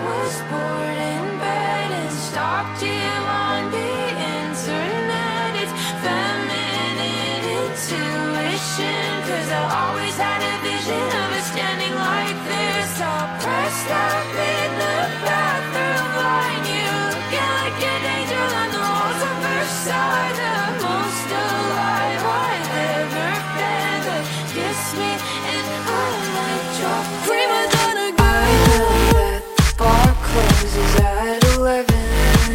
was bored in bed and stalked you on the internet. It's feminine intuition, 'cause I always had a vision of us standing like this, all pressed up in the bathroom line. You looking like an angel on the walls of Versailles, the most alive I've ever been. But kiss me and I might drop prima donna girl. I know that the bar closes at 11.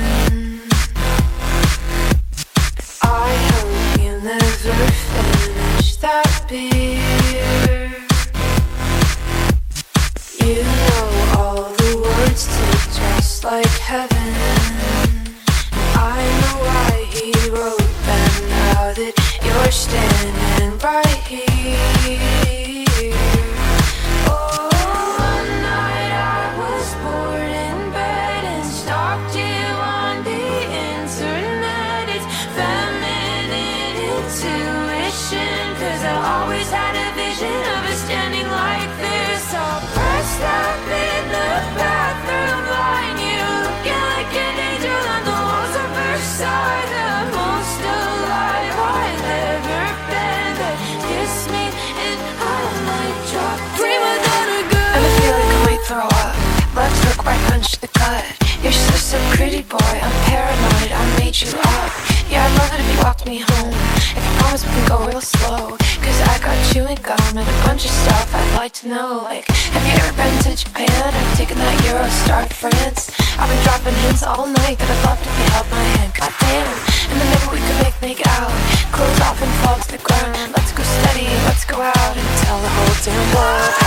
I hope you never finish that beer. You know all the words to Just Like Heaven. I know why he wrote them, now that you're standing right here. Oh, one night I was bored in bed and stalked you on the internet. It's feminine intuition, 'cause I always had a vision of us standing like this, all pressed up in the bathroom line. You looking like an angel on the walls of Versailles, the most alive I've ever been. But kiss me and I might drop prima donna girl. And I feel like I might throw up. Left hook, right punch to the gut. You're so pretty, boy. I'm paranoid. I made you up. Yeah, I'd love it if you walked me home. If you promise we can go real slow, 'cause I got chewing gum and a bunch of stuff I'd like to know. Like, have you ever been to Japan? I've taken that Eurostar to France. I've been dropping hints all night that I'd love if you held my hand. God damn. And then maybe we could make out. Clothes off and fall to the ground. Let's go steady, let's go out and tell the whole damn world.